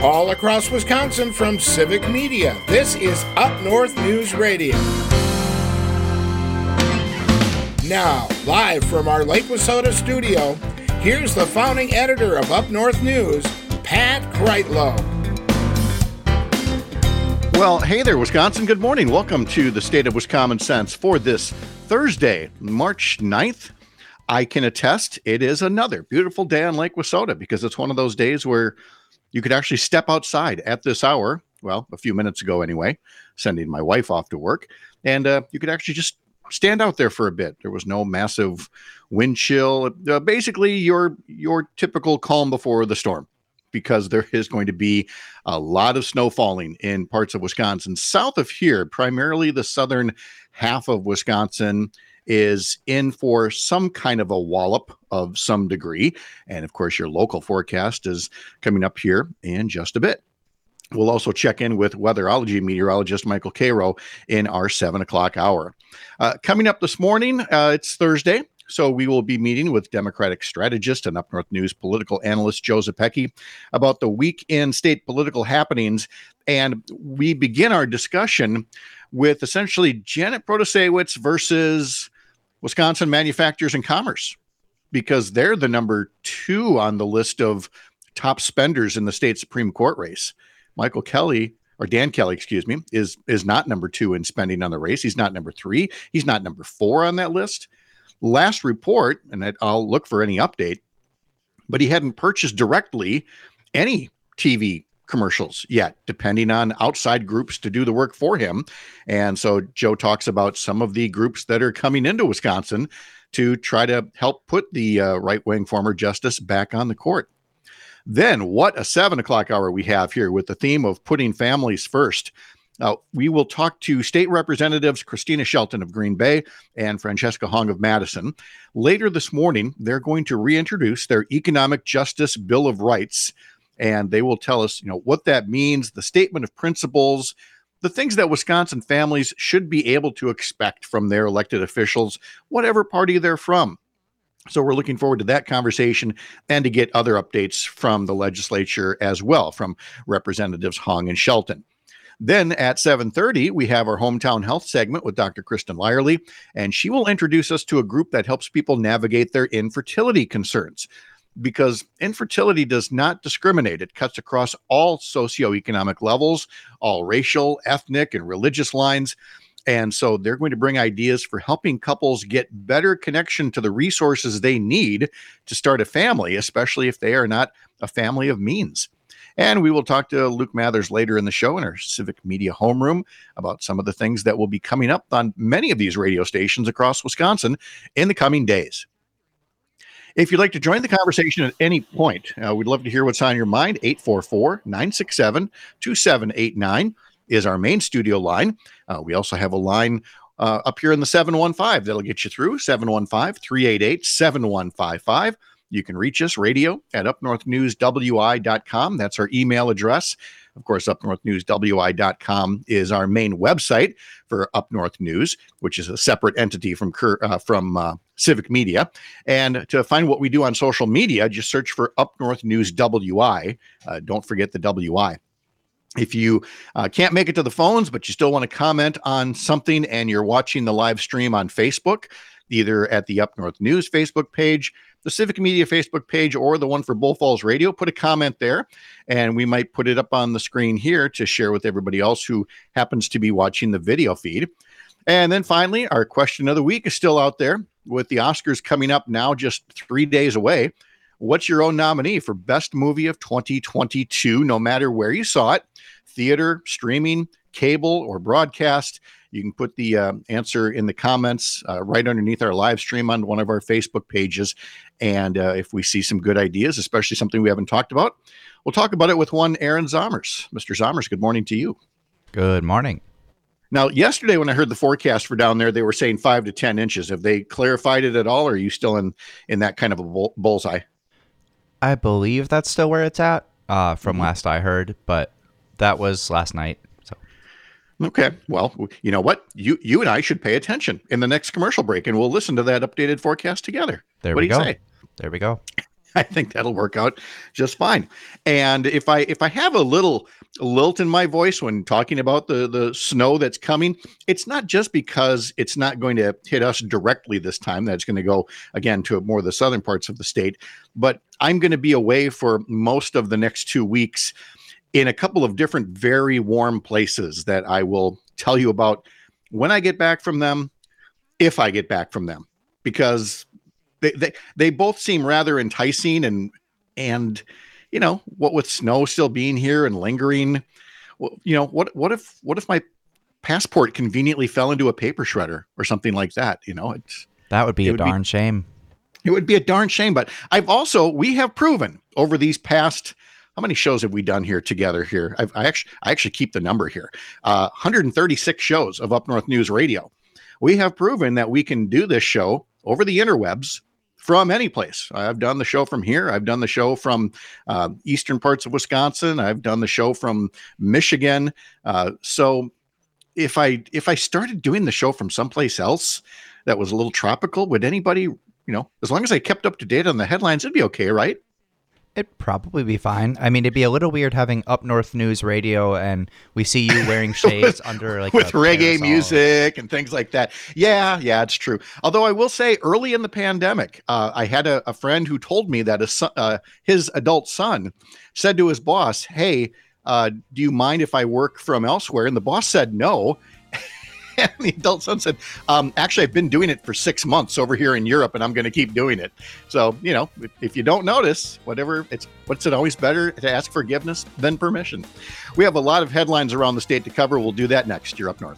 All across Wisconsin from Civic Media, this is Up North News Radio. Now, live from our Lake Wissota studio, here's the founding editor of Up North News, Pat Kreitlow. Well, hey there, Wisconsin. Good morning. Welcome to the State of Wisconsin Sense for this Thursday, March 9th. I can attest it is another beautiful day on Lake Wissota because it's one of those days where you could actually step outside at this hour, well, a few minutes ago anyway, sending my wife off to work, and you could actually just stand out there for a bit. There was no massive wind chill. Basically, your typical calm before the storm, because there is going to be a lot of snow falling in parts of Wisconsin. South of here, primarily the southern half of Wisconsin, is in for some kind of a wallop of some degree. And of course, your local forecast is coming up here in just a bit. We'll also check in with weatherology meteorologist Michael Cairo in our 7 o'clock hour. Coming up this morning, it's Thursday, so we will be meeting with Democratic strategist and Up North News political analyst Joe Zepecki about the week in state political happenings. And we begin our discussion with essentially Janet Protasiewicz versus Wisconsin Manufacturers and Commerce, because they're the number 2 on the list of top spenders in the state Supreme Court race. Michael Kelly, or Dan Kelly, excuse me, is not number 2 in spending on the race. He's not number 3. He's not number 4 on that list. Last report, and I'll look for any update, but he hadn't purchased directly any TV commercials yet, depending on outside groups to do the work for him. And so Joe talks about some of the groups that are coming into Wisconsin to try to help put the right-wing former justice back on the court. Then what a 7 o'clock hour we have here with the theme of putting families first. We will talk to state representatives Christina Shelton of Green Bay and Francesca Hong of Madison. Later this morning, they're going to reintroduce their Economic Justice Bill of Rights, and they will tell us, what that means, the statement of principles, the things that Wisconsin families should be able to expect from their elected officials, whatever party they're from. So we're looking forward to that conversation and to get other updates from the legislature as well, from Representatives Hong and Shelton. Then at 7:30, we have our Hometown Health segment with Dr. Kristen Lyerly, and she will introduce us to a group that helps people navigate their infertility concerns, because infertility does not discriminate. It cuts across all socioeconomic levels, all racial, ethnic, and religious lines. And so they're going to bring ideas for helping couples get better connection to the resources they need to start a family, especially if they are not a family of means. And we will talk to Luke Mathers later in the show in our Civic Media homeroom about some of the things that will be coming up on many of these radio stations across Wisconsin in the coming days. If you'd like to join the conversation at any point, we'd love to hear what's on your mind. 844-967-2789 is our main studio line. We also have a line up here in the 715 that'll get you through, 715-388-7155. You can reach us, radio at upnorthnewswi.com. That's our email address. Of course, upnorthnewswi.com is our main website for Up North News, which is a separate entity from Civic Media. And to find what we do on social media, just search for Up North News WI. Don't forget the WI. If you can't make it to the phones, but you still want to comment on something and you're watching the live stream on Facebook, either at the Up North News Facebook page, the Civic Media Facebook page, or the one for Bull Falls Radio, put a comment there, and we might put it up on the screen here to share with everybody else who happens to be watching the video feed. And then finally, our question of the week is still out there, with the Oscars coming up now just 3 days away. What's your own nominee for Best Movie of 2022, no matter where you saw it, theater, streaming, cable, or broadcast? You can put the answer in the comments right underneath our live stream on one of our Facebook pages. And if we see some good ideas, especially something we haven't talked about, we'll talk about it with one Aaron Zomers. Mr. Zomers, good morning to you. Good morning. Now, yesterday when I heard the forecast for down there, they were saying 5 to 10 inches. Have they clarified it at all, or are you still in that kind of a bullseye? I believe that's still where it's at from last I heard, but that was last night. So Okay. Well, you know what? You and I should pay attention in the next commercial break, and we'll listen to that updated forecast together. There what we do you go. say? There we go. I think that'll work out just fine. And if I have a little lilt in my voice when talking about the snow that's coming, it's not just because it's not going to hit us directly this time. That's going to go again to more of the southern parts of the state. But I'm going to be away for most of the next 2 weeks in a couple of different very warm places that I will tell you about when I get back from them, if I get back from them, because they both seem rather enticing, and what with snow still being here and lingering, what if my passport conveniently fell into a paper shredder or something like that? That would be a darn shame. It would be a darn shame. But we have proven over these past, how many shows have we done here together here? I actually keep the number here. 136 shows of Up North News Radio. We have proven that we can do this show over the interwebs from any place. I've done the show from here. I've done the show from eastern parts of Wisconsin. I've done the show from Michigan. So if I started doing the show from someplace else that was a little tropical, would anybody, as long as I kept up to date on the headlines, it'd be okay, right? It'd probably be fine. I mean, it'd be a little weird having Up North News Radio and we see you wearing shades under with reggae music and things like that. Yeah, it's true. Although I will say, early in the pandemic, I had a friend who told me that his adult son said to his boss, "Hey, do you mind if I work from elsewhere?" And the boss said no. And the adult son said, actually, I've been doing it for 6 months over here in Europe, and I'm going to keep doing it. So, if you don't notice, what's it always better to ask forgiveness than permission? We have a lot of headlines around the state to cover. We'll do that next. You're Up North.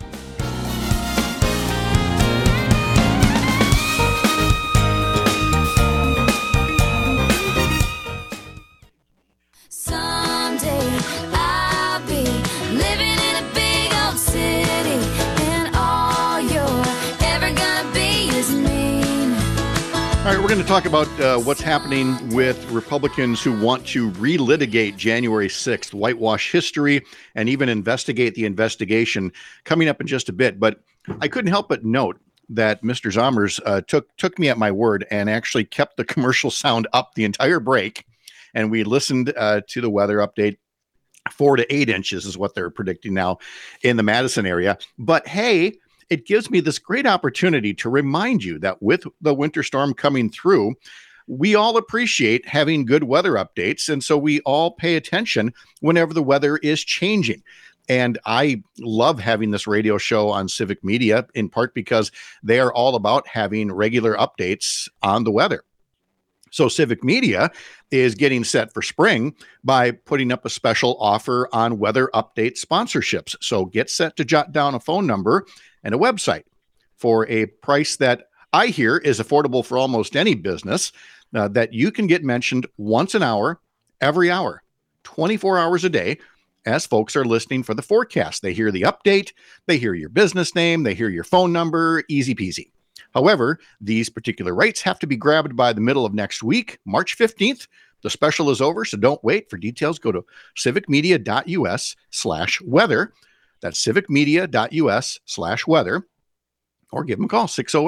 All right, we're going to talk about what's happening with Republicans who want to relitigate January 6th, whitewash history, and even investigate the investigation coming up in just a bit. But I couldn't help but note that Mr. Zommers took me at my word and actually kept the commercial sound up the entire break. And we listened to the weather update. 4 to 8 inches is what they're predicting now in the Madison area. But hey, it gives me this great opportunity to remind you that with the winter storm coming through, we all appreciate having good weather updates. And so we all pay attention whenever the weather is changing. And I love having this radio show on Civic Media, in part because they are all about having regular updates on the weather. So Civic Media is getting set for spring by putting up a special offer on weather update sponsorships. So get set to jot down a phone number and a website for a price that I hear is affordable for almost any business, that you can get mentioned once an hour, every hour, 24 hours a day, as folks are listening for the forecast. They hear the update, they hear your business name, they hear your phone number, easy peasy. However, these particular rates have to be grabbed by the middle of next week, March 15th. The special is over, so don't wait. For details, go to civicmedia.us/weather. That's civicmedia.us/weather, or give them a call,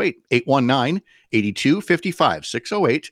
608-819-8255,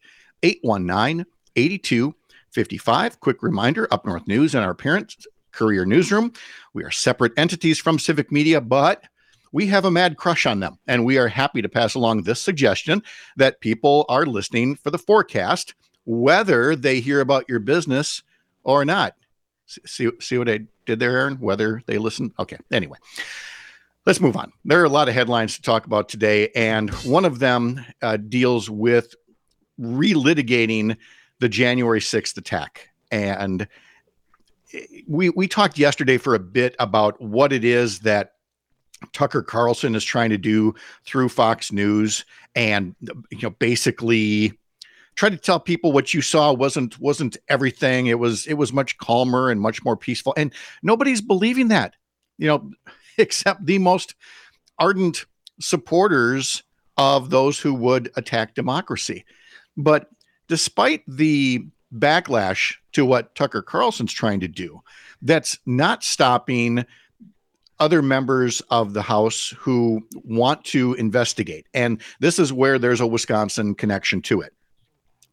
608-819-8255. Quick reminder, Up North News and our parent Courier Newsroom, we are separate entities from Civic Media, but we have a mad crush on them, and we are happy to pass along this suggestion that people are listening for the forecast, whether they hear about your business or not. See what I did there, Aaron? Whether they listen? Okay, anyway. Let's move on. There are a lot of headlines to talk about today, and one of them deals with relitigating the January 6th attack. And we talked yesterday for a bit about what it is that Tucker Carlson is trying to do through Fox News, and basically try to tell people what you saw wasn't everything. It was much calmer and much more peaceful, and nobody's believing that, except the most ardent supporters of those who would attack democracy. But despite the backlash to what Tucker Carlson's trying to do, that's not stopping other members of the House who want to investigate. And this is where there's a Wisconsin connection to it.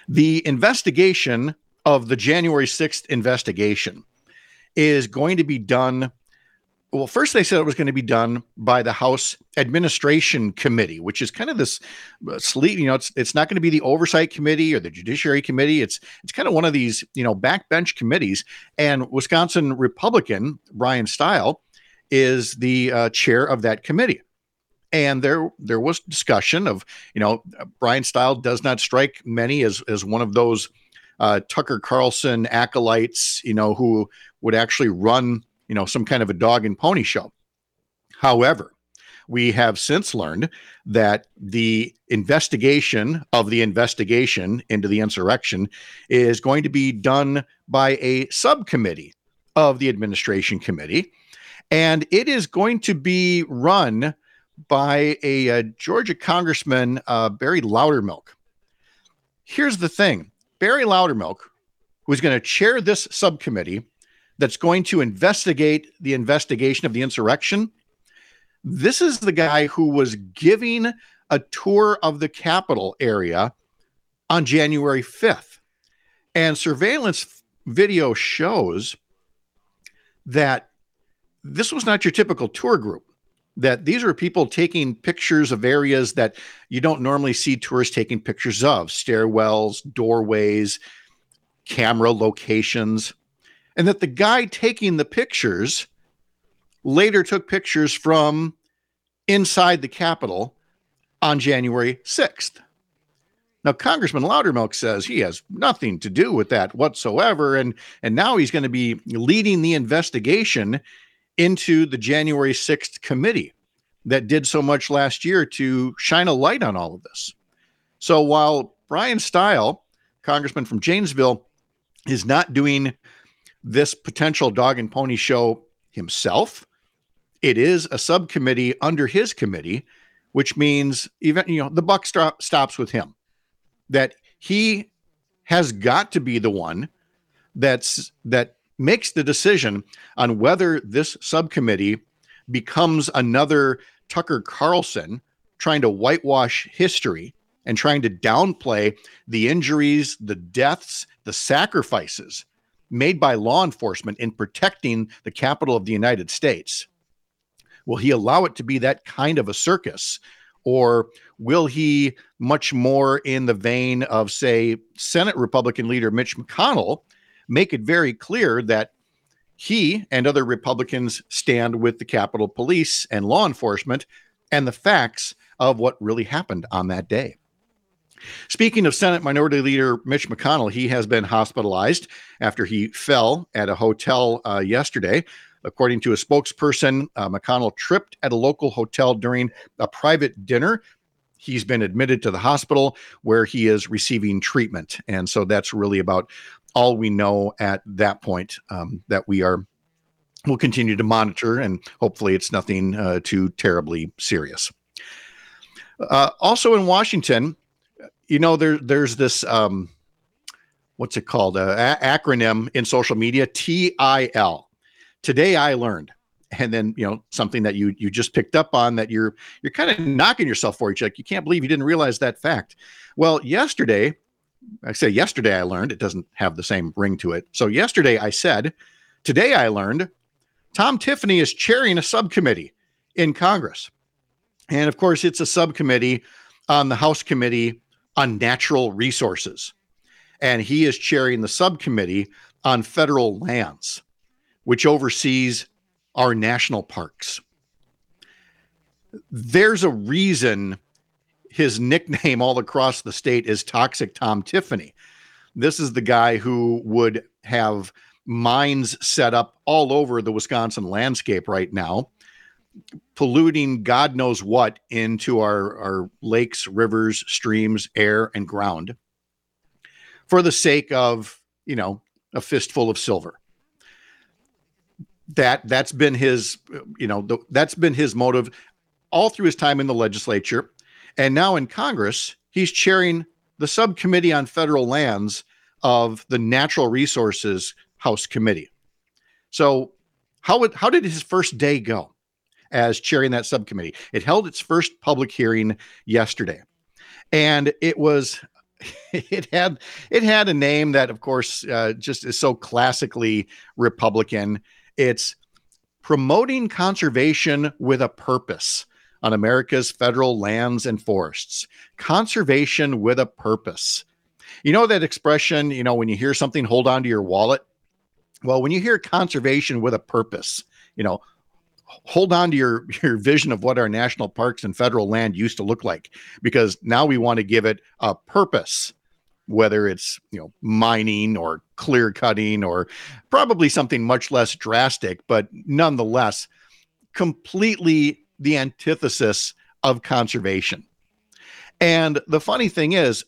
The investigation of the January 6th investigation is going to be done. Well, first they said it was going to be done by the House Administration Committee, which is kind of this sleeve. It's not going to be the Oversight Committee or the Judiciary Committee. It's kind of one of these, backbench committees. And Wisconsin Republican Brian Stile is the chair of that committee. And there was discussion of, Brian Stile does not strike many as one of those Tucker Carlson acolytes, who would actually run some kind of a dog and pony show. However, we have since learned that the investigation of the investigation into the insurrection is going to be done by a subcommittee of the Administration Committee, and it is going to be run by a Georgia Congressman, Barry Loudermilk. Here's the thing. Barry Loudermilk, who's going to chair this subcommittee that's going to investigate the investigation of the insurrection, this is the guy who was giving a tour of the Capitol area on January 5th. And surveillance video shows that this was not your typical tour group, that these are people taking pictures of areas that you don't normally see tourists taking pictures of: stairwells, doorways, camera locations. And that the guy taking the pictures later took pictures from inside the Capitol on January 6th. Now, Congressman Loudermilk says he has nothing to do with that whatsoever, and now he's going to be leading the investigation into the January 6th committee that did so much last year to shine a light on all of this. So while Brian Stile, congressman from Janesville, is not doing this potential dog and pony show himself, it is a subcommittee under his committee, which means even the buck stops with him. That he has got to be the one that makes the decision on whether this subcommittee becomes another Tucker Carlson trying to whitewash history and trying to downplay the injuries, the deaths, the sacrifices made by law enforcement in protecting the capital of the United States. Will he allow it to be that kind of a circus? Or will he, much more in the vein of, say, Senate Republican leader Mitch McConnell, make it very clear that he and other Republicans stand with the Capitol Police and law enforcement and the facts of what really happened on that day? Speaking of Senate Minority Leader Mitch McConnell, he has been hospitalized after he fell at a hotel yesterday. According to a spokesperson, McConnell tripped at a local hotel during a private dinner. He's been admitted to the hospital where he is receiving treatment. And so that's really about all we know at that point, that we'll continue to monitor, and hopefully it's nothing too terribly serious. Also in Washington, there's this, what's it called? Acronym in social media, TIL. Today I learned. And then, something that you just picked up on that you're kind of knocking yourself for. You're like, you can't believe you didn't realize that fact. Well, yesterday I learned, it doesn't have the same ring to it. So yesterday I said, today I learned Tom Tiffany is chairing a subcommittee in Congress. And of course, it's a subcommittee on the House Committee on Natural Resources. And he is chairing the subcommittee on federal lands, which oversees our national parks. There's a reason his nickname all across the state is Toxic Tom Tiffany. This is the guy who would have mines set up all over the Wisconsin landscape right now, polluting God knows what into our lakes, rivers, streams, air, and ground for the sake of, a fistful of silver. That's been his, that's been his motive all through his time in the legislature. And now in Congress, he's chairing the subcommittee on federal lands of the Natural Resources House Committee. So how did his first day go as chairing that subcommittee? It held its first public hearing yesterday. And it was it had a name that, of course, just is so classically Republican. It's Promoting Conservation with a Purpose on America's Federal Lands and Forests. Conservation with a purpose. You know that expression, when you hear something, hold on to your wallet? Well, when you hear conservation with a purpose, hold on to your vision of what our national parks and federal land used to look like, because now we want to give it a purpose, whether it's, mining or clear cutting or probably something much less drastic, but nonetheless, completely the antithesis of conservation. And the funny thing is,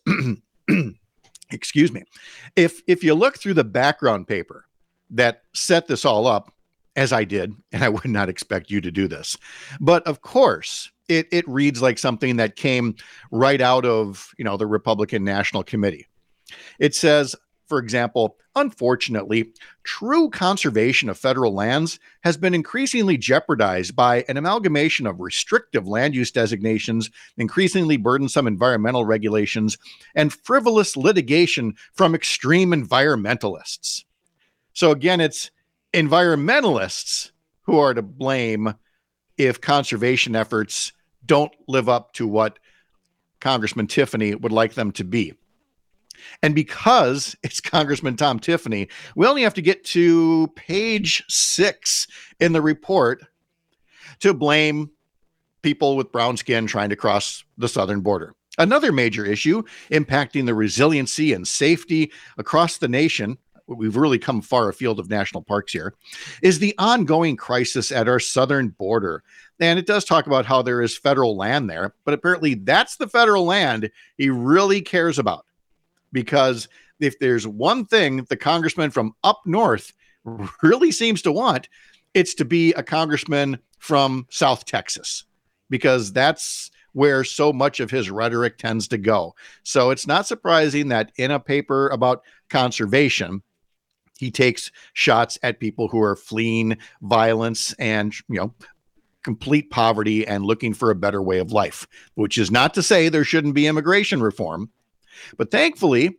excuse me, if you look through the background paper that set this all up, as I did, and I would not expect you to do this, but of course, it reads like something that came right out of, the Republican National Committee. It says, for example, unfortunately, true conservation of federal lands has been increasingly jeopardized by an amalgamation of restrictive land use designations, increasingly burdensome environmental regulations, and frivolous litigation from extreme environmentalists. So again, it's environmentalists who are to blame if conservation efforts don't live up to what Congressman Tiffany would like them to be. And because it's Congressman Tom Tiffany, we only have to get to page 6 in the report to blame people with brown skin trying to cross the southern border. Another major issue impacting the resiliency and safety across the nation, we've really come far afield of national parks here, is the ongoing crisis at our southern border. And it does talk about how there is federal land there, but apparently that's the federal land he really cares about. Because if there's one thing the congressman from up north really seems to want, it's to be a congressman from South Texas, because that's where so much of his rhetoric tends to go. So it's not surprising that in a paper about conservation, he takes shots at people who are fleeing violence and, complete poverty and looking for a better way of life, which is not to say there shouldn't be immigration reform. But thankfully,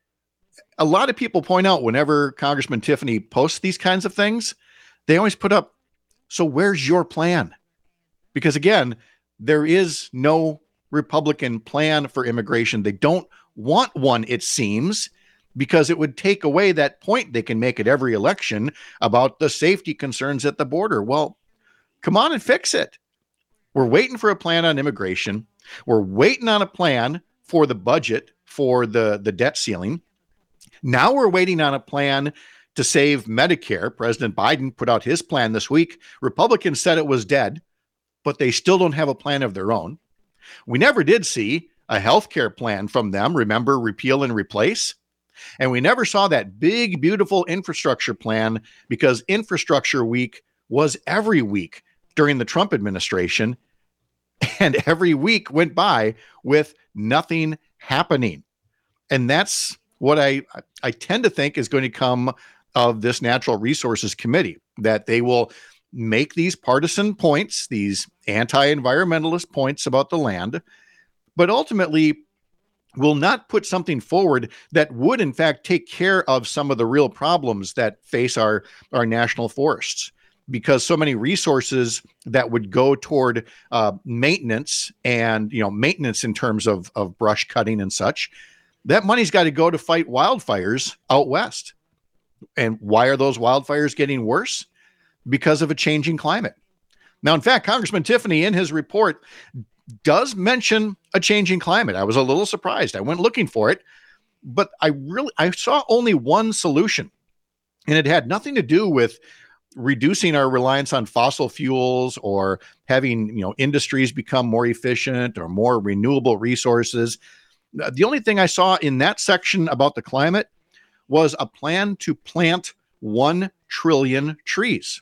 a lot of people point out whenever Congressman Tiffany posts these kinds of things, they always put up, so where's your plan? Because again, there is no Republican plan for immigration. They don't want one, it seems, because it would take away that point they can make at every election about the safety concerns at the border. Well, come on and fix it. We're waiting for a plan on immigration. We're waiting on a plan for the budget for the debt ceiling. Now we're waiting on a plan to save Medicare. President Biden put out his plan this week. Republicans said it was dead, but they still don't have a plan of their own. We never did see a health care plan from them. Remember, repeal and replace? And we never saw that big, beautiful infrastructure plan, because Infrastructure Week was every week during the Trump administration. And every week went by with nothing happening. And that's what I tend to think is going to come of this Natural Resources Committee, that they will make these partisan points, these anti-environmentalist points about the land, but ultimately will not put something forward that would in fact take care of some of the real problems that face our national forests. Because so many resources that would go toward maintenance and, maintenance in terms of brush cutting and such, that money's got to go to fight wildfires out west. And why are those wildfires getting worse? Because of a changing climate. Now, in fact, Congressman Tiffany in his report does mention a changing climate. I was a little surprised. I went looking for it, but I saw only one solution, and it had nothing to do with reducing our reliance on fossil fuels or having, industries become more efficient or more renewable resources. The only thing I saw in that section about the climate was a plan to plant 1 trillion trees.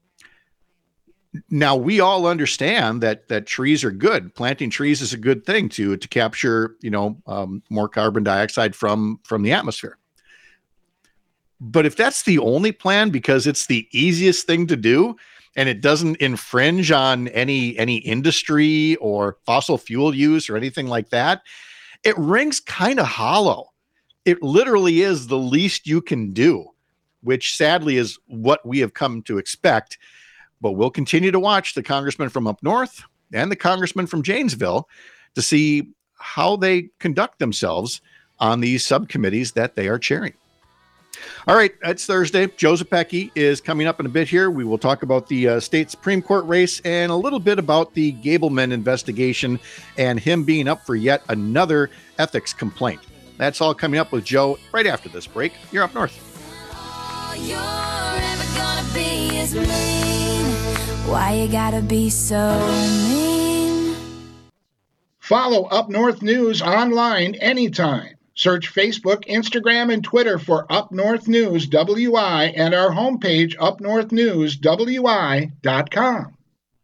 Now, we all understand that trees are good. Planting trees is a good thing to capture, more carbon dioxide from the atmosphere. But if that's the only plan because it's the easiest thing to do and it doesn't infringe on any industry or fossil fuel use or anything like that, it rings kind of hollow. It literally is the least you can do, which sadly is what we have come to expect. But we'll continue to watch the congressman from up north and the congressman from Janesville to see how they conduct themselves on these subcommittees that they are chairing. All right, it's Thursday. Joe Zepecki is coming up in a bit here. We will talk about the state Supreme Court race and a little bit about the Gableman investigation and him being up for yet another ethics complaint. That's all coming up with Joe right after this break. You're Up North. All you're ever gonna be is mean. Why you gotta be so mean? Follow Up North News online anytime. Search Facebook, Instagram, and Twitter for Up North News WI and our homepage, upnorthnewswi.com.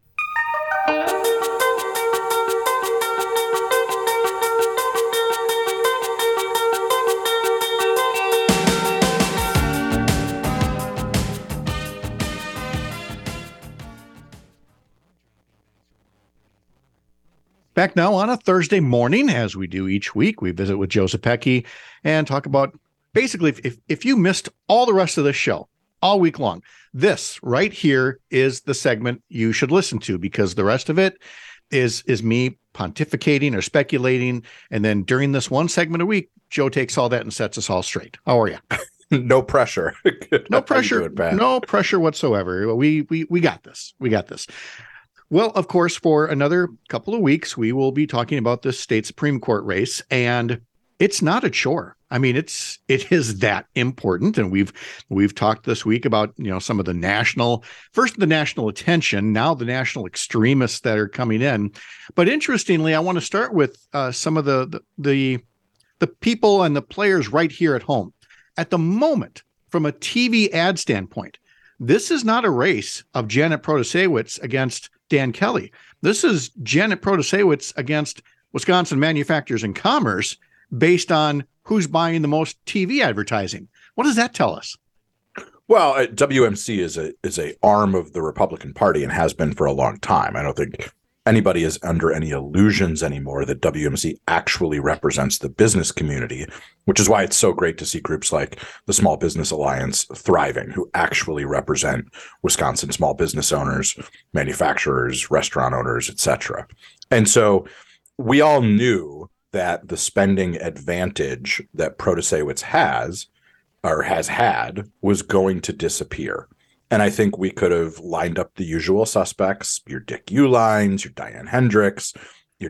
Back now on a Thursday morning, as we do each week, we visit with Joe Zepecki and talk about basically if you missed all the rest of the show all week long, this right here is the segment you should listen to, because the rest of it is me pontificating or speculating. And then during this one segment a week, Joe takes all that and sets us all straight. How are you? No pressure. No pressure. No pressure whatsoever. We got this. We got this. Well, of course, for another couple of weeks, we will be talking about this state Supreme Court race, and it's not a chore. I mean, it is that important, and we've talked this week about some of the national attention, now the national extremists that are coming in. But interestingly, I want to start with some of the people and the players right here at home. At the moment, from a TV ad standpoint, this is not a race of Janet Protasiewicz against Dan Kelly. This is Janet Protasiewicz against Wisconsin Manufacturers and Commerce based on who's buying the most TV advertising. What does that tell us? Well, WMC is a arm of the Republican Party and has been for a long time. I don't think anybody is under any illusions anymore that WMC actually represents the business community, which is why it's so great to see groups like the Small Business Alliance thriving, who actually represent Wisconsin small business owners, manufacturers, restaurant owners, etc. And so we all knew that the spending advantage that Protasiewicz has had was going to disappear. And I think we could have lined up the usual suspects, your Dick Uihleins, your Diane Hendricks, your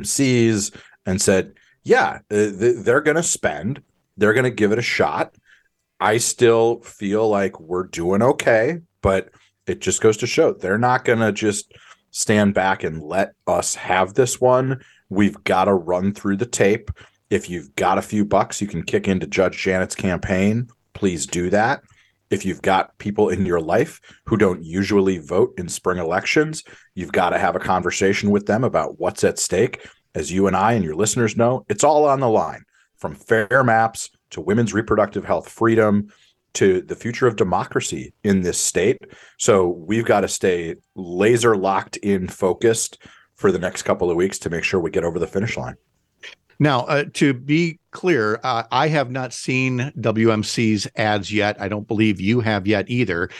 WMCs, and said, yeah, they're going to spend. They're going to give it a shot. I still feel like we're doing okay, but it just goes to show they're not going to just stand back and let us have this one. We've got to run through the tape. If you've got a few bucks you can kick into Judge Janet's campaign, please do that. If you've got people in your life who don't usually vote in spring elections, you've got to have a conversation with them about what's at stake. As you and I and your listeners know, it's all on the line, from fair maps to women's reproductive health freedom to the future of democracy in this state. So we've got to stay laser locked in, focused for the next couple of weeks to make sure we get over the finish line. Now, to be clear, I have not seen WMC's ads yet. I don't believe you have yet either.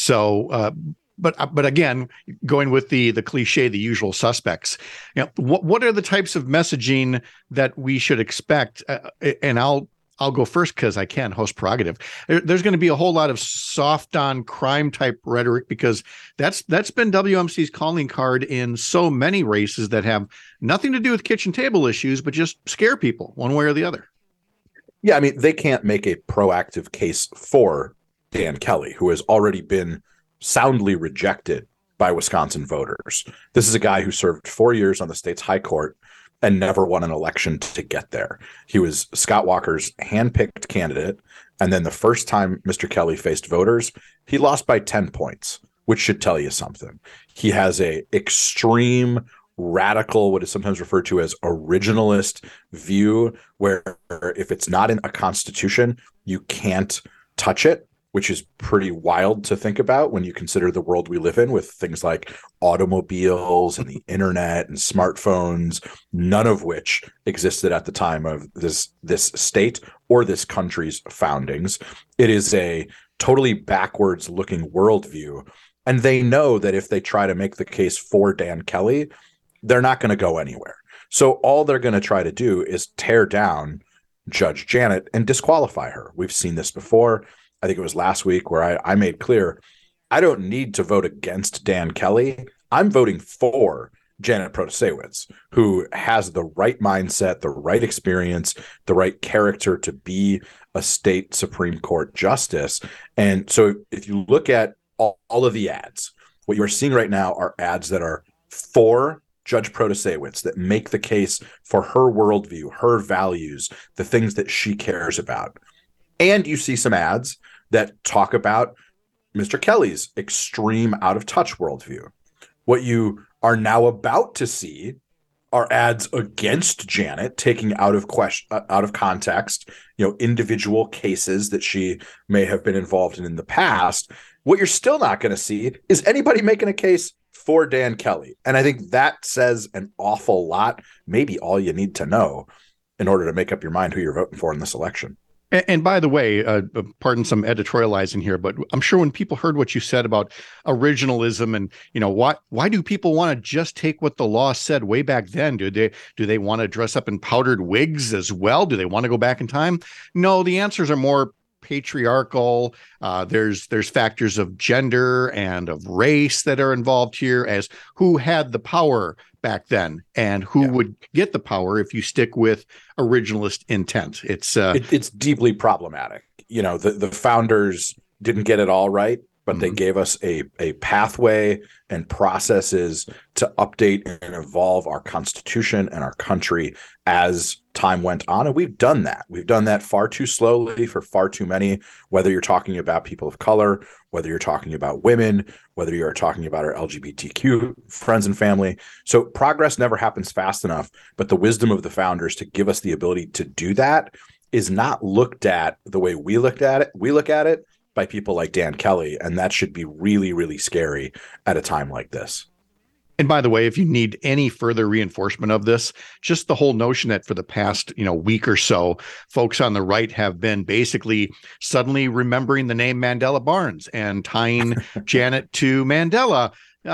So, but again, going with the cliche, the usual suspects. What are the types of messaging that we should expect? And I'll go first because I can, host prerogative. There's going to be a whole lot of soft on crime type rhetoric, because that's been WMC's calling card in so many races that have nothing to do with kitchen table issues, but just scare people one way or the other. Yeah, I mean, they can't make a proactive case for Dan Kelly, who has already been soundly rejected by Wisconsin voters. This is a guy who served 4 years on the state's high court and never won an election to get there. He was Scott Walker's handpicked candidate. And then the first time Mr. Kelly faced voters, he lost by 10 points, which should tell you something. He has a extreme, radical, what is sometimes referred to as originalist view, where if it's not in a constitution, you can't touch it. which is pretty wild to think about when you consider the world we live in with things like automobiles and the internet and smartphones, none of which existed at the time of this state or this country's foundings. It is a totally backwards looking worldview. And they know that if they try to make the case for Dan Kelly, they're not going to go anywhere. So all they're going to try to do is tear down Judge Janet and disqualify her. We've seen this before. I think it was last week where I made clear, I don't need to vote against Dan Kelly. I'm voting for Janet Protasiewicz, who has the right mindset, the right experience, the right character to be a state Supreme Court justice. And so if you look at all of the ads, what you're seeing right now are ads that are for Judge Protasiewicz, that make the case for her worldview, her values, the things that she cares about. And you see some ads that talk about Mr. Kelly's extreme out-of-touch worldview. What you are now about to see are ads against Janet, taking out of context, individual cases that she may have been involved in the past. What you're still not going to see is anybody making a case for Dan Kelly. And I think that says an awful lot, maybe all you need to know in order to make up your mind who you're voting for in this election. And by the way, pardon some editorializing here, but I'm sure when people heard what you said about originalism and, why do people want to just take what the law said way back then? Do they want to dress up in powdered wigs as well? Do they want to go back in time? No, the answers are more patriarchal. There's factors of gender and of race that are involved here as who had the power back then and who would get the power if you stick with originalist intent. It's deeply problematic. The founders didn't get it all right, but they gave us a pathway and processes to update and evolve our Constitution and our country as time went on. And we've done that. We've done that far too slowly for far too many, whether you're talking about people of color, whether you're talking about women, whether you're talking about our LGBTQ friends and family. So progress never happens fast enough, but the wisdom of the founders to give us the ability to do that is not looked at the way we look at it by people like Dan Kelly. And that should be really, really scary at a time like this. And by the way, if you need any further reinforcement of this, just the whole notion that for the past, week or so, folks on the right have been basically suddenly remembering the name Mandela Barnes and tying Janet to Mandela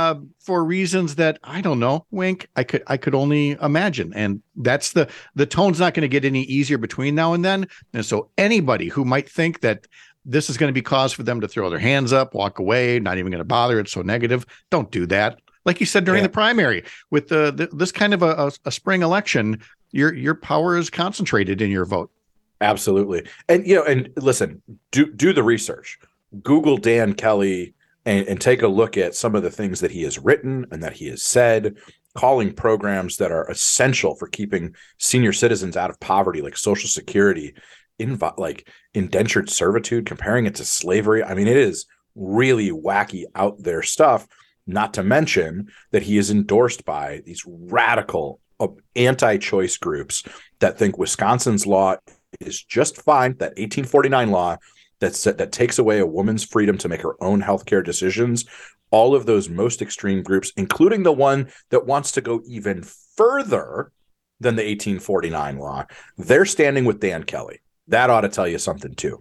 for reasons that I don't know, wink, I could only imagine. And that's the tone's not going to get any easier between now and then. And so anybody who might think that this is going to be cause for them to throw their hands up, walk away, not even going to bother, it's so negative, don't do that. Like you said during the primary, with this kind of a spring election, your power is concentrated in your vote. Absolutely. And, and listen, do the research. Google Dan Kelly and take a look at some of the things that he has written and that he has said, calling programs that are essential for keeping senior citizens out of poverty, like Social Security, like indentured servitude, comparing it to slavery. I mean, it is really wacky out there stuff. Not to mention that he is endorsed by these radical anti-choice groups that think Wisconsin's law is just fine, that 1849 law that takes away a woman's freedom to make her own healthcare decisions. All of those most extreme groups, including the one that wants to go even further than the 1849 law, they're standing with Dan Kelly. That ought to tell you something too.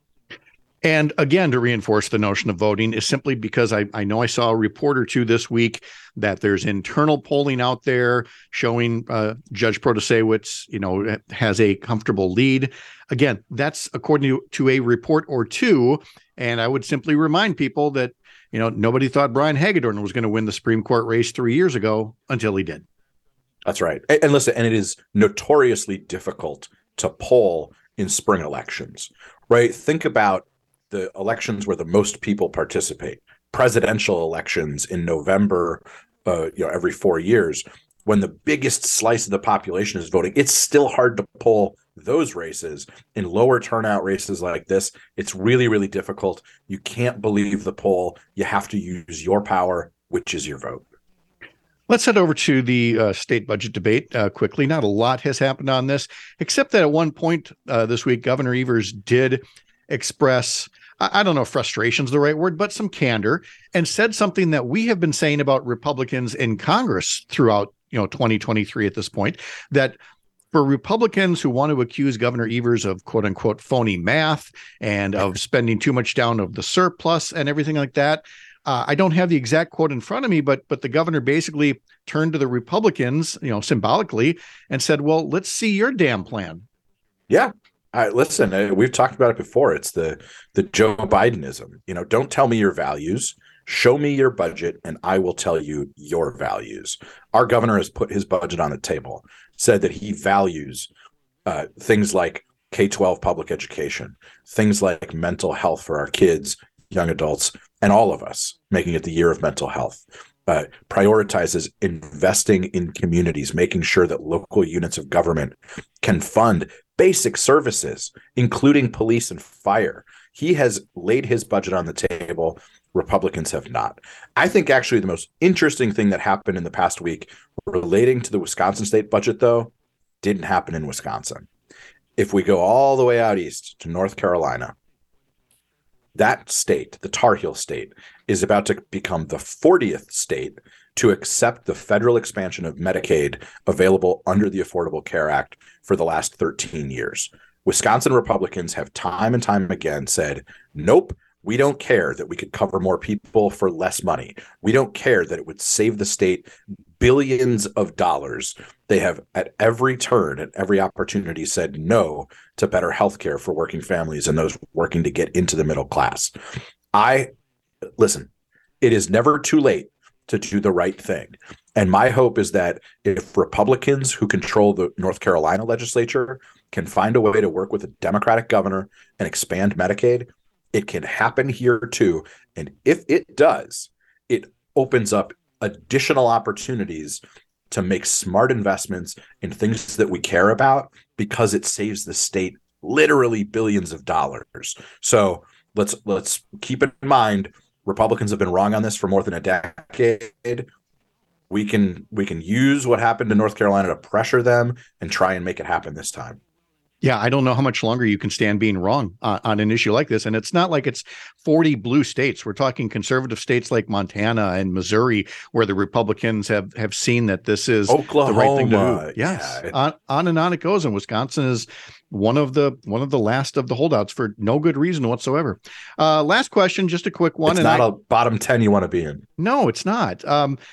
And again, to reinforce the notion of voting is simply because I know I saw a report or two this week that there's internal polling out there showing Judge Protasiewicz, has a comfortable lead. Again, that's according to a report or two. And I would simply remind people that, nobody thought Brian Hagedorn was going to win the Supreme Court race 3 years ago until he did. That's right. And listen, and it is notoriously difficult to poll in spring elections, right? Think about the elections where the most people participate, presidential elections in November, every 4 years, when the biggest slice of the population is voting. It's still hard to poll those races in lower turnout races like this. It's really, really difficult. You can't believe the poll. You have to use your power, which is your vote. Let's head over to the state budget debate quickly. Not a lot has happened on this, except that at one point this week, Governor Evers did express I don't know if frustration's the right word, but some candor, and said something that we have been saying about Republicans in Congress throughout 2023 at this point, that for Republicans who want to accuse Governor Evers of quote unquote phony math and of spending too much down of the surplus and everything like that. I don't have the exact quote in front of me, but the governor basically turned to the Republicans, symbolically, and said, well, let's see your damn plan. Yeah. Listen, we've talked about it before. It's the Joe Bidenism. Don't tell me your values. Show me your budget, and I will tell you your values. Our governor has put his budget on the table, said that he values things like K-12 public education, things like mental health for our kids, young adults, and all of us, making it the year of mental health. Prioritizes investing in communities, making sure that local units of government can fund basic services, including police and fire. He has laid his budget on the table. Republicans have not. I think actually the most interesting thing that happened in the past week relating to the Wisconsin state budget, though, didn't happen in Wisconsin. If we go all the way out east to North Carolina, that state, the Tar Heel state, is about to become the 40th state to accept the federal expansion of Medicaid available under the Affordable Care Act for the last 13 years. Wisconsin Republicans have time and time again said, nope, we don't care that we could cover more people for less money. We don't care that it would save the state billions of dollars. They have at every turn, at every opportunity, said no to better health care for working families and those working to get into the middle class. Listen, it is never too late to do the right thing. And my hope is that if Republicans who control the North Carolina legislature can find a way to work with a Democratic governor and expand Medicaid, it can happen here too. And if it does, it opens up additional opportunities to make smart investments in things that we care about, because it saves the state literally billions of dollars. So let's keep in mind, Republicans have been wrong on this for more than a decade. We can use what happened in North Carolina to pressure them and try and make it happen this time. Yeah, I don't know how much longer you can stand being wrong on an issue like this. And it's not like it's 40 blue states. We're talking conservative states like Montana and Missouri, where the Republicans have seen that this is Oklahoma, the right thing to do. Yes, yeah. On and on it goes. And Wisconsin is one of the last of the holdouts for no good reason whatsoever. Last question, just a quick one. It's not a bottom 10 you want to be in. No, it's not.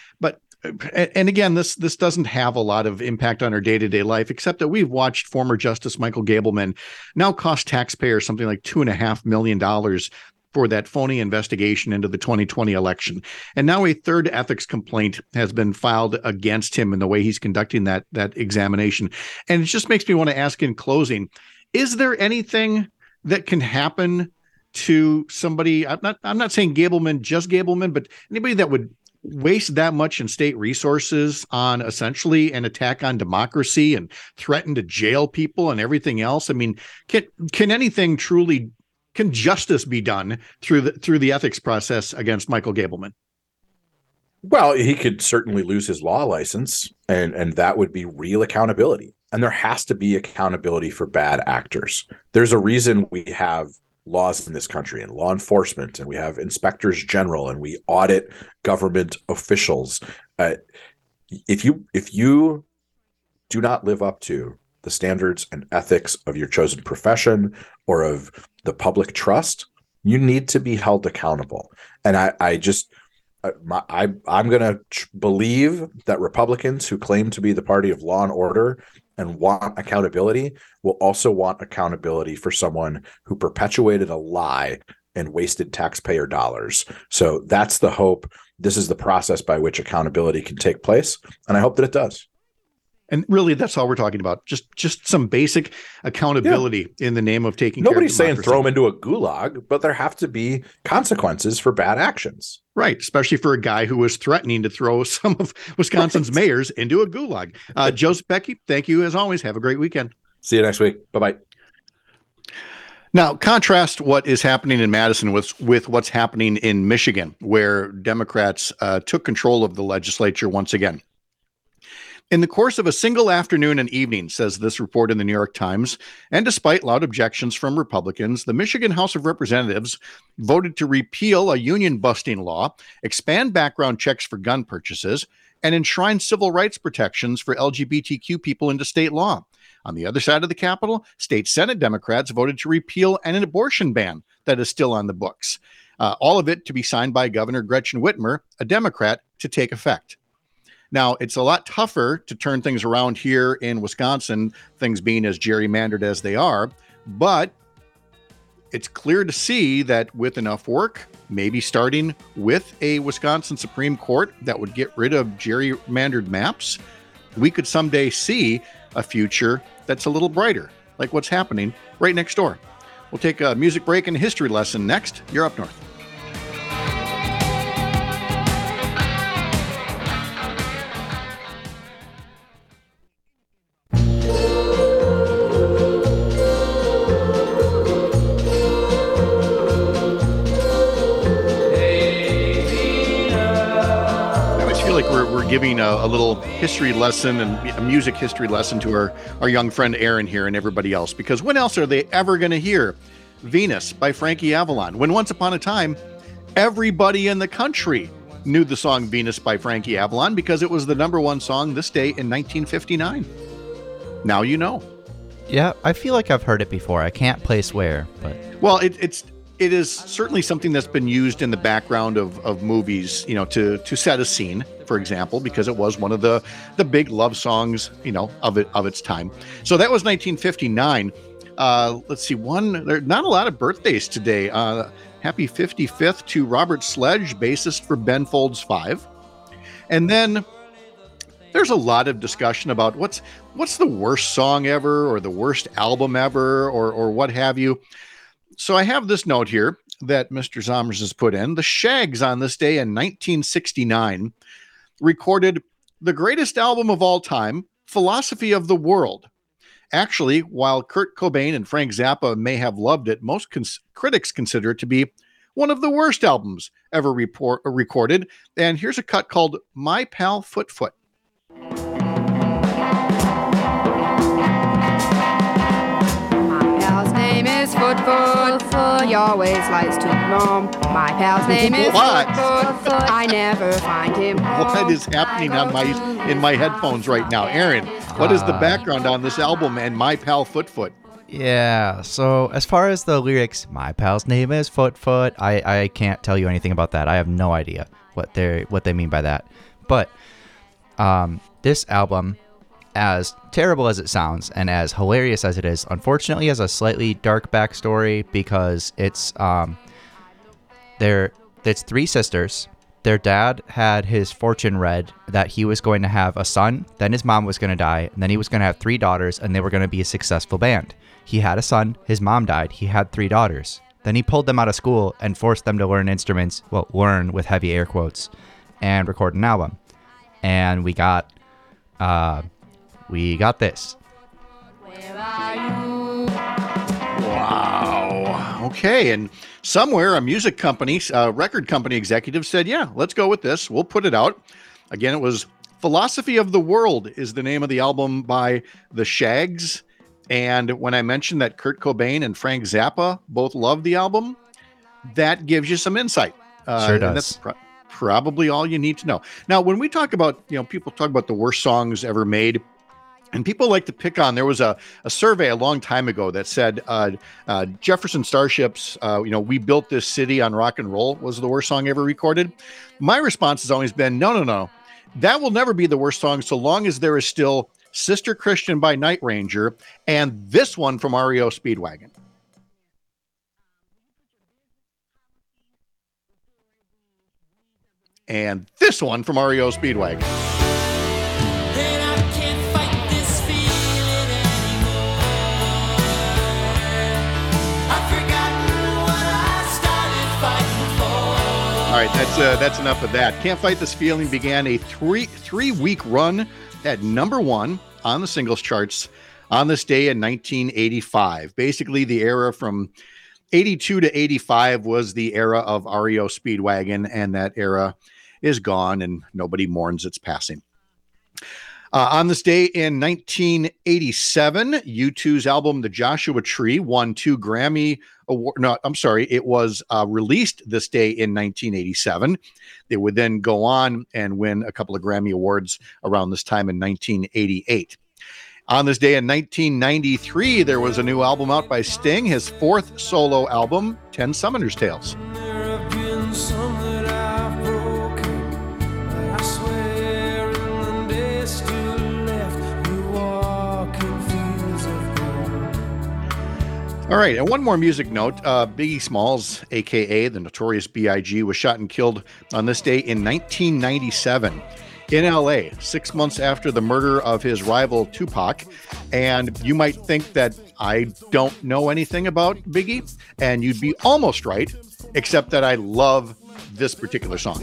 And again, this doesn't have a lot of impact on our day-to-day life, except that we've watched former Justice Michael Gableman now cost taxpayers something like $2.5 million for that phony investigation into the 2020 election. And now a third ethics complaint has been filed against him in the way he's conducting that examination. And it just makes me want to ask in closing, is there anything that can happen to somebody? I'm not saying Gableman, just Gableman, but anybody that would waste that much in state resources on essentially an attack on democracy and threaten to jail people and everything else. I mean, can anything truly, can justice be done through the ethics process against Michael Gableman? Well, he could certainly lose his law license, and that would be real accountability. And there has to be accountability for bad actors. There's a reason we have laws in this country and law enforcement, and we have inspectors general, and we audit government officials. If you do not live up to the standards and ethics of your chosen profession or of the public trust, you need to be held accountable. And I'm going to believe that Republicans who claim to be the party of law and order and want accountability will also want accountability for someone who perpetuated a lie and wasted taxpayer dollars. So that's the hope. This is the process by which accountability can take place, and I hope that it does. And really, that's all we're talking about. Just some basic accountability in the name of taking care of Nobody's saying democracy. throw them into a gulag, but there have to be consequences for bad actions. Right, especially for a guy who was threatening to throw some of Wisconsin's mayors into a gulag. Joseph Becky, thank you as always. Have a great weekend. See you next week. Bye-bye. Now, contrast what is happening in Madison with what's happening in Michigan, where Democrats took control of the legislature once again. In the course of a single afternoon and evening, says this report in the New York Times, and despite loud objections from Republicans, the Michigan House of Representatives voted to repeal a union-busting law, expand background checks for gun purchases, and enshrine civil rights protections for LGBTQ people into state law. On the other side of the Capitol, state Senate Democrats voted to repeal an abortion ban that is still on the books. All of it to be signed by Governor Gretchen Whitmer, a Democrat, to take effect. Now, it's a lot tougher to turn things around here in Wisconsin, things being as gerrymandered as they are, but it's clear to see that with enough work, maybe starting with a Wisconsin Supreme Court that would get rid of gerrymandered maps, we could someday see a future that's a little brighter, like what's happening right next door. We'll take a music break and a history lesson next. You're Up North. Giving a little history lesson and a music history lesson to our young friend Aaron here and everybody else, because when else are they ever going to hear Venus by Frankie Avalon, when once upon a time everybody in the country knew the song Venus by Frankie Avalon because it was the number one song this day in 1959. Now you know. Yeah, I feel like I've heard it before. I can't place where, but well, it is certainly something that's been used in the background of movies, to set a scene, for example, because it was one of the big love songs, of its time. So that was 1959. Let's see, there's not a lot of birthdays today. Happy 55th to Robert Sledge, bassist for Ben Folds 5. And then there's a lot of discussion about what's the worst song ever, or the worst album ever, or what have you. So I have this note here that Mr. Zomers has put in. The Shags on this day in 1969 recorded the greatest album of all time, Philosophy of the World. Actually, while Kurt Cobain and Frank Zappa may have loved it, most critics consider it to be one of the worst albums ever recorded. And here's a cut called My Pal Foot Foot. Foot Foot, he always likes to roam. My pal's name is Foot Foot, I never find him home. What is happening in my headphones right now? Aaron, what is the background on this album and My Pal Foot Foot? Yeah, so as far as the lyrics, my pal's name is Foot Foot, I can't tell you anything about that. I have no idea what they mean by that. But this album, as terrible as it sounds and as hilarious as it is, unfortunately has a slightly dark backstory, because it's three sisters. Their dad had his fortune read that he was going to have a son, then his mom was going to die, and then he was going to have three daughters, and they were going to be a successful band. He had a son, his mom died, he had three daughters. Then he pulled them out of school and forced them to learn instruments, well, learn with heavy air quotes, and record an album. And we got this. Wow. Okay. And somewhere a music company, record company executive said, yeah, let's go with this. We'll put it out. Again, it was Philosophy of the World is the name of the album by the Shags. And when I mentioned that Kurt Cobain and Frank Zappa both love the album, that gives you some insight. Sure does. And that's probably all you need to know. Now, when we talk about, people talk about the worst songs ever made, and people like to pick on, there was a survey a long time ago that said Jefferson Starship's, We Built This City on Rock and Roll was the worst song ever recorded. My response has always been, no. That will never be the worst song so long as there is still Sister Christian by Night Ranger and this one from REO Speedwagon. And this one from REO Speedwagon. All right, that's enough of that. Can't Fight This Feeling began a three-week run at number one on the singles charts on this day in 1985. Basically, the era from 82 to 85 was the era of REO Speedwagon, and that era is gone, and nobody mourns its passing. On this day in 1987, U2's album The Joshua Tree won 2 Grammy Awards. No, I'm sorry. It was released this day in 1987. They would then go on and win a couple of Grammy Awards around this time in 1988. On this day in 1993, there was a new album out by Sting, his 4th solo album, 10 Summoner's Tales. All right, and one more music note. Biggie Smalls, a.k.a. the Notorious B.I.G., was shot and killed on this day in 1997 in L.A., 6 months after the murder of his rival Tupac. And you might think that I don't know anything about Biggie, and you'd be almost right, except that I love this particular song.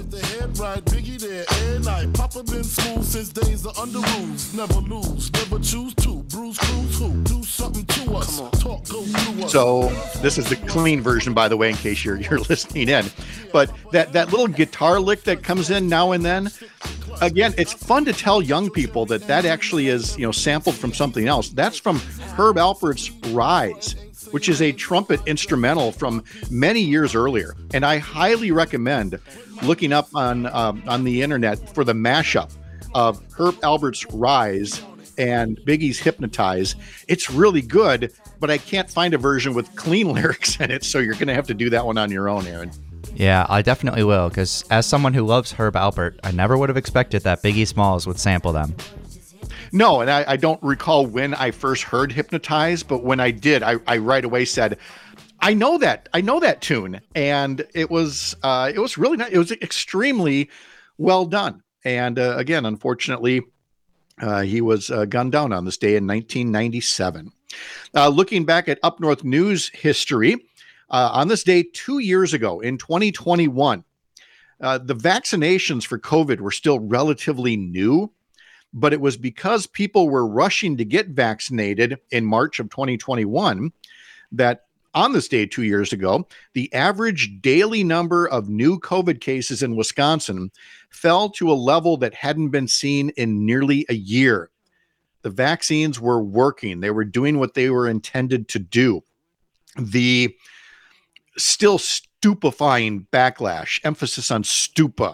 So this is the clean version, by the way, in case you're listening in. But that little guitar lick that comes in now and then, again, it's fun to tell young people that actually is, sampled from something else. That's from Herb Alpert's Rise, which is a trumpet instrumental from many years earlier. And I highly recommend looking up on the internet for the mashup of Herb Alpert's Rise and Biggie's Hypnotize. It's really good, but I can't find a version with clean lyrics in it, so you're going to have to do that one on your own, Aaron. Yeah, I definitely will, because as someone who loves Herb Alpert, I never would have expected that Biggie Smalls would sample them. No, and I don't recall when I first heard Hypnotize, but when I did, I right away said, I know that tune, and it was really nice. It was extremely well done. And again, unfortunately, he was gunned down on this day in 1997. Looking back at Up North News history, on this day 2 years ago in 2021, the vaccinations for COVID were still relatively new. But it was because people were rushing to get vaccinated in March of 2021 that on this day 2 years ago, the average daily number of new COVID cases in Wisconsin fell to a level that hadn't been seen in nearly a year. The vaccines were working. They were doing what they were intended to do. The still stupefying backlash, emphasis on stupa,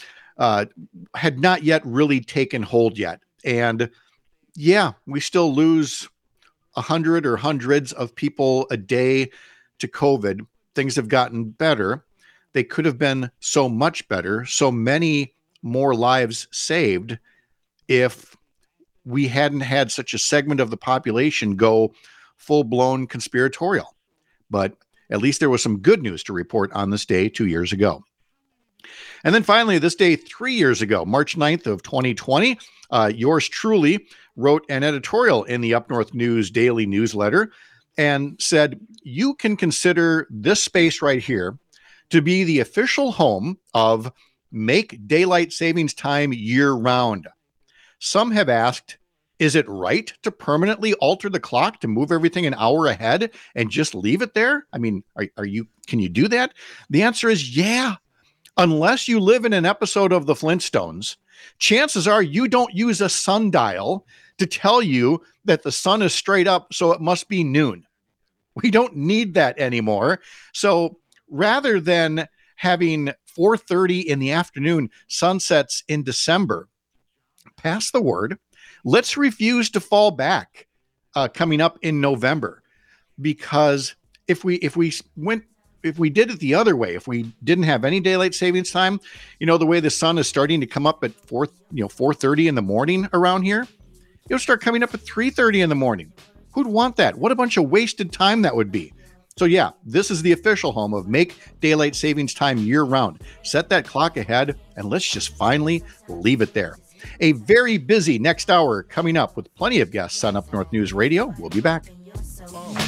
had not yet really taken hold yet. And yeah, we still lose 100 or hundreds of people a day to COVID. Things have gotten better. They could have been so much better, so many more lives saved if we hadn't had such a segment of the population go full-blown conspiratorial. But at least there was some good news to report on this day 2 years ago. And then finally, this day 3 years ago, March 9th of 2020, yours truly wrote an editorial in the Up North News daily newsletter and said, you can consider this space right here to be the official home of Make Daylight Savings Time year-round. Some have asked, is it right to permanently alter the clock to move everything an hour ahead and just leave it there? I mean, can you do that? The answer is yeah. Unless you live in an episode of the Flintstones, chances are you don't use a sundial to tell you that the sun is straight up, so it must be noon. We don't need that anymore. So rather than having 4:30 in the afternoon sunsets in December, pass the word. Let's refuse to fall back coming up in November, because if we did it the other way, if we didn't have any daylight savings time, the way the sun is starting to come up at 4:30 in the morning around here, it'll start coming up at 3:30 in the morning. Who'd want that? What a bunch of wasted time that would be. So yeah, this is the official home of Make Daylight Savings Time year-round. Set that clock ahead, and let's just finally leave it there. A very busy next hour coming up with plenty of guests on Up North News Radio. We'll be back.